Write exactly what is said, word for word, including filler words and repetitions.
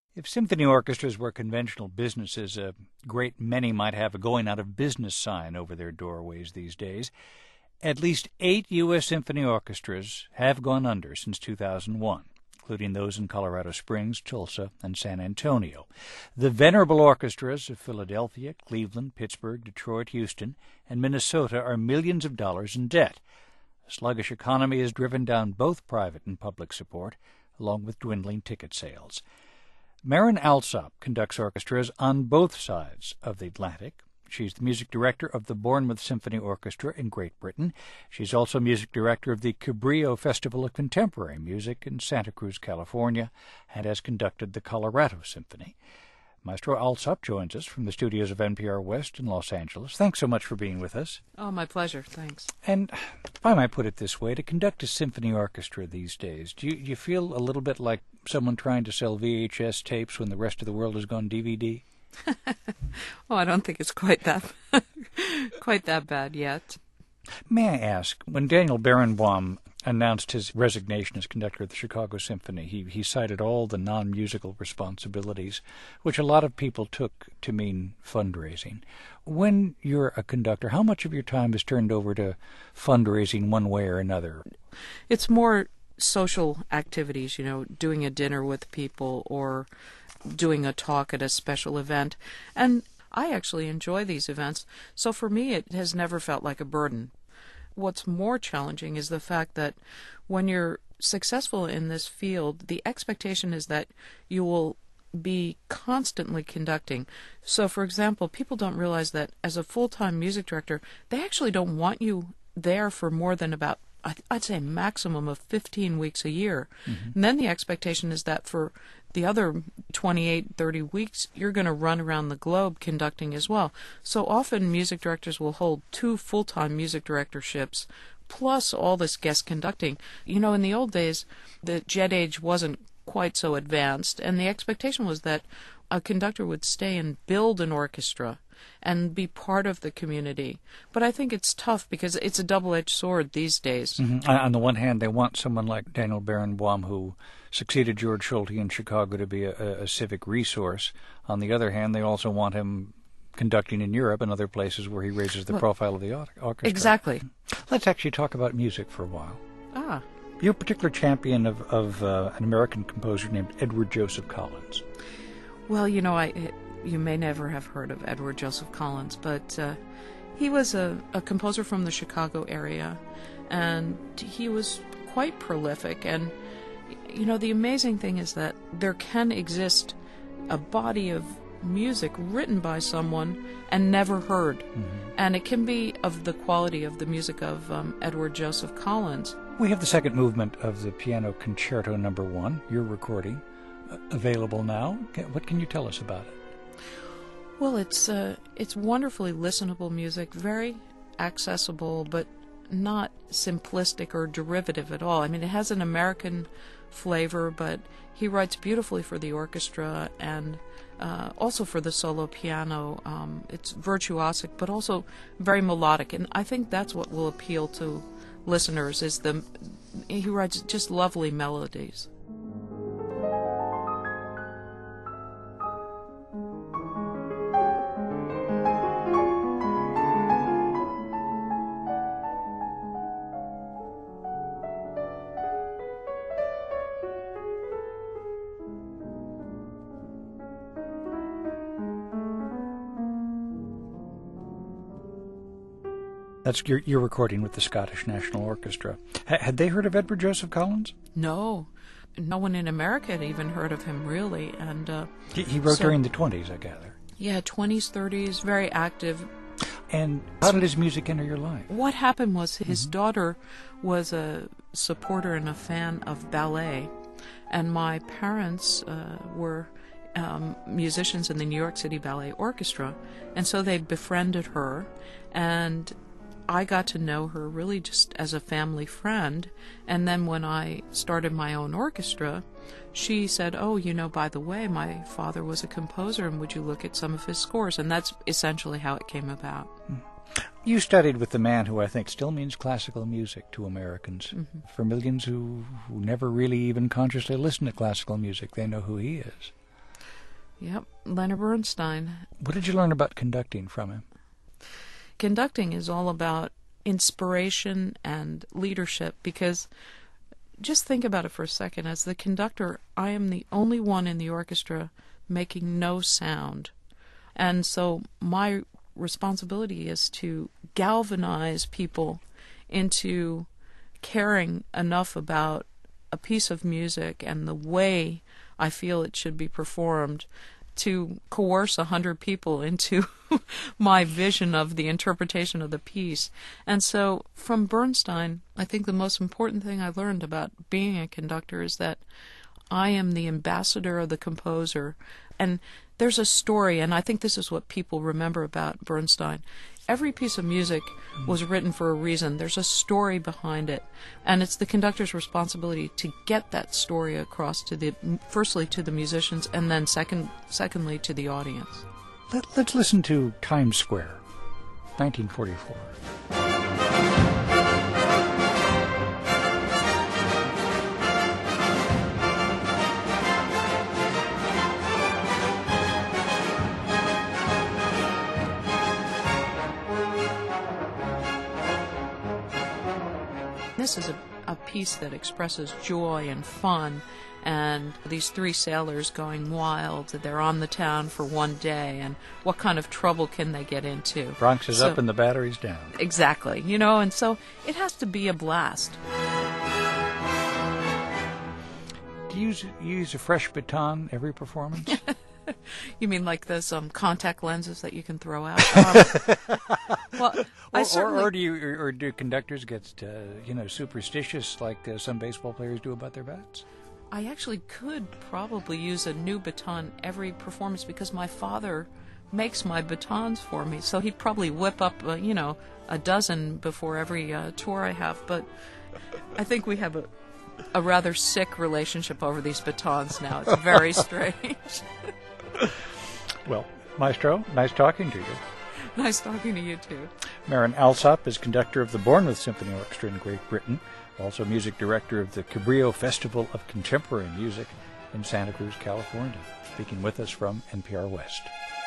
If symphony orchestras were conventional businesses, a great many might have a going out of business sign over their doorways these days. At least eight U S symphony orchestras have gone under since two thousand one, including those in Colorado Springs, Tulsa, and San Antonio. The venerable orchestras of Philadelphia, Cleveland, Pittsburgh, Detroit, Houston, and Minnesota are millions of dollars in debt. A sluggish economy has driven down both private and public support, along with dwindling ticket sales. Maren Alsop conducts orchestras on both sides of the Atlantic. She's the music director of the Bournemouth Symphony Orchestra in Great Britain. She's also music director of the Cabrillo Festival of Contemporary Music in Santa Cruz, California, and has conducted the Colorado Symphony. Maestro Alsop joins us from the studios of N P R West in Los Angeles. Thanks so much for being with us. Oh, my pleasure. Thanks. And if I might put it this way, to conduct a symphony orchestra these days, do you, do you feel a little bit like someone trying to sell V H S tapes when the rest of the world has gone D V D? Oh, I don't think it's quite that quite that bad yet. May I ask, when Daniel Barenboim announced his resignation as conductor of the Chicago Symphony, he, he cited all the non-musical responsibilities, which a lot of people took to mean fundraising. When you're a conductor, how much of your time is turned over to fundraising one way or another? It's more social activities, you know, doing a dinner with people or doing a talk at a special event. And I actually enjoy these events, so for me it has never felt like a burden. What's more challenging is the fact that when you're successful in this field, the expectation is that you will be constantly conducting. So, for example, people don't realize that as a full-time music director, they actually don't want you there for more than about, I'd say, a maximum of fifteen weeks a year. Mm-hmm. And then the expectation is that for the other twenty-eight, thirty weeks, you're going to run around the globe conducting as well. So often music directors will hold two full-time music directorships plus all this guest conducting. You know, in the old days, the jet age wasn't quite so advanced, and the expectation was that a conductor would stay and build an orchestra and be part of the community. But I think it's tough because it's a double-edged sword these days. Mm-hmm. On the one hand, they want someone like Daniel Barenboim, who succeeded George Solti in Chicago, to be a, a civic resource. On the other hand, they also want him conducting in Europe and other places where he raises the well, profile of the orchestra. Exactly. Let's actually talk about music for a while. Ah. You're a particular champion of, of uh, an American composer named Edward Joseph Collins. Well, you know, I you may never have heard of Edward Joseph Collins, but uh, he was a, a composer from the Chicago area, and he was quite prolific. And, you know, the amazing thing is that there can exist a body of music written by someone and never heard. Mm-hmm. And it can be of the quality of the music of um, Edward Joseph Collins. We have the second movement of the Piano Concerto Number One, your recording, uh, available now. What can you tell us about it? Well, it's uh, it's wonderfully listenable music, very accessible, but not simplistic or derivative at all. I mean, it has an American flavor, but he writes beautifully for the orchestra and uh, also for the solo piano. Um, it's virtuosic, but also very melodic, and I think that's what will appeal to listeners. Is the he writes just lovely melodies. That's your, your recording with the Scottish National Orchestra. H- had they heard of Edward Joseph Collins? No. No one in America had even heard of him, really. And uh, He, he wrote so, during the twenties, I gather. Yeah, twenties, thirties, very active. And how did his music enter your life? What happened was his mm-hmm. daughter was a supporter and a fan of ballet, and my parents uh, were um, musicians in the New York City Ballet Orchestra, and so they befriended her, and I got to know her really just as a family friend. And then when I started my own orchestra, she said, oh, you know, by the way, my father was a composer, and would you look at some of his scores? And that's essentially how it came about. You studied with the man who I think still means classical music to Americans. Mm-hmm. For millions who, who never really even consciously listen to classical music, they know who he is. Yep, Leonard Bernstein. What did you learn about conducting from him? Conducting is all about inspiration and leadership, because just think about it for a second. As the conductor, I am the only one in the orchestra making no sound. And so my responsibility is to galvanize people into caring enough about a piece of music and the way I feel it should be performed to coerce a hundred people into my vision of the interpretation of the piece. And so from Bernstein, I think the most important thing I learned about being a conductor is that I am the ambassador of the composer. And there's a story, and I think this is what people remember about Bernstein. Every piece of music was written for a reason. There's a story behind it, and it's the conductor's responsibility to get that story across to the, firstly to the musicians, and then second, secondly to the audience. Let, let's listen to Times Square, nineteen forty-four. This is a, a piece that expresses joy and fun, and these three sailors going wild. They're on the town for one day, and what kind of trouble can they get into? Bronx is so, up and the battery's down. Exactly, you know, and so it has to be a blast. Do you use, you use a fresh baton every performance? You mean like those um, contact lenses that you can throw out? Um, well, or, I certainly... or, or do you, or, or do conductors get, uh, you know, superstitious like uh, some baseball players do about their bats? I actually could probably use a new baton every performance because my father makes my batons for me. So he'd probably whip up, uh, you know, a dozen before every uh, tour I have. But I think we have a, a rather sick relationship over these batons now. It's very strange. Well, Maestro, nice talking to you. Nice talking to you, too. Maren Alsop is conductor of the Bournemouth Symphony Orchestra in Great Britain, also music director of the Cabrillo Festival of Contemporary Music in Santa Cruz, California, speaking with us from N P R West.